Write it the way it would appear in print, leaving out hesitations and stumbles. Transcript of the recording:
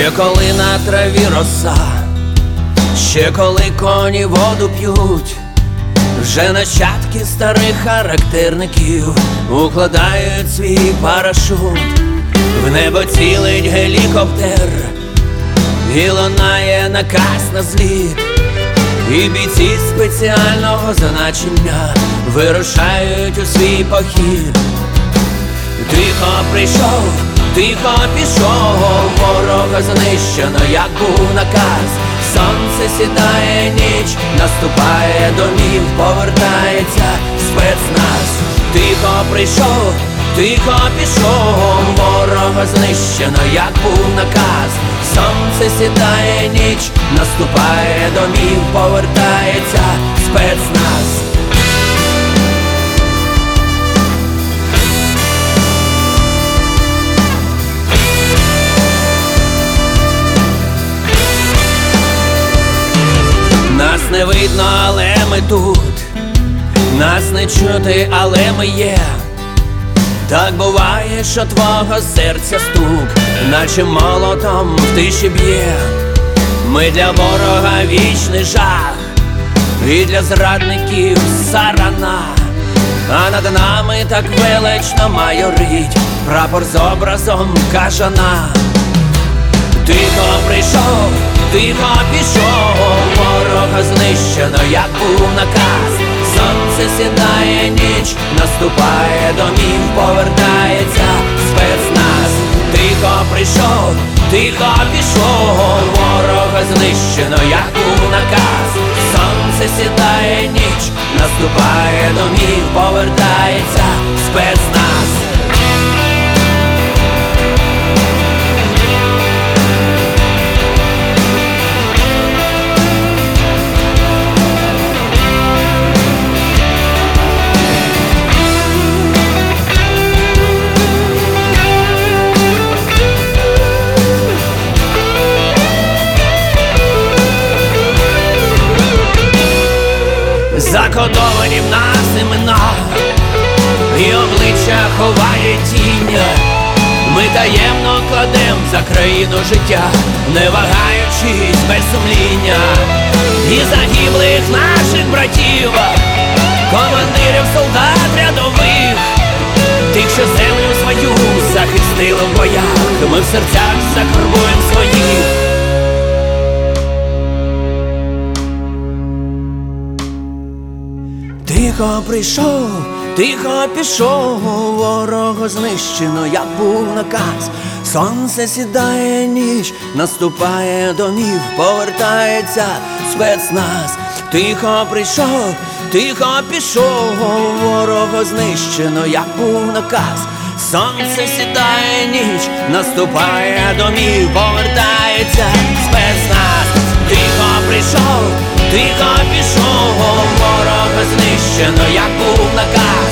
Ще коли на траві роса, ще коли коні воду п'ють, вже нащадки старих характерників укладають свій парашут. В небо цілить гелікоптер і лунає наказ на зліт, і бійці спеціального значення вирушають у свій похід. Тихо прийшов, тихо пішов, ворога знищено, як був наказ. Сонце сідає, ніч наступає, домів повертається спецназ. Тихо прийшов, тихо пішов, ворога знищено, як був наказ. Сонце сідає, ніч наступає, домів повертається спецназ. Нас не видно, але ми тут, нас не чути, але ми є. Так буває, що твого серця стук, наче молотом в тиші б'є. Ми для ворога вічний жах, і для зрадників сарана. А над нами так велично майорить прапор з образом кажана. Тихо прийшов, тихо пішов, ворога знищено, як був наказ. Сонце сідає, ніч наступає, домів повертається спецназ. Тихо прийшов, тихо пішов, ворога знищено, як був наказ. Сонце сідає, ніч наступає, домів повертається спецназ. Закодовані в нас імена, і обличчя ховає тінь. Ми таємно кладем за країну життя, не вагаючись без сумління. І загиблих наших братів, командирів, солдат рядових, тих, що землю свою захистили в боях, ми в серцях закарбуєм своїх. Тихо прийшов, тихо пішов, ворога знищено, як був наказ. Сонце сідає, ніч наступає, домів повертається спецназ. Тихо прийшов, тихо пішов, ворога знищено, як був наказ. Сонце сідає, ніч наступає, домів повертається спецназ. Тихо прийшов, тихо пішов, ворога знищено, як був наказ.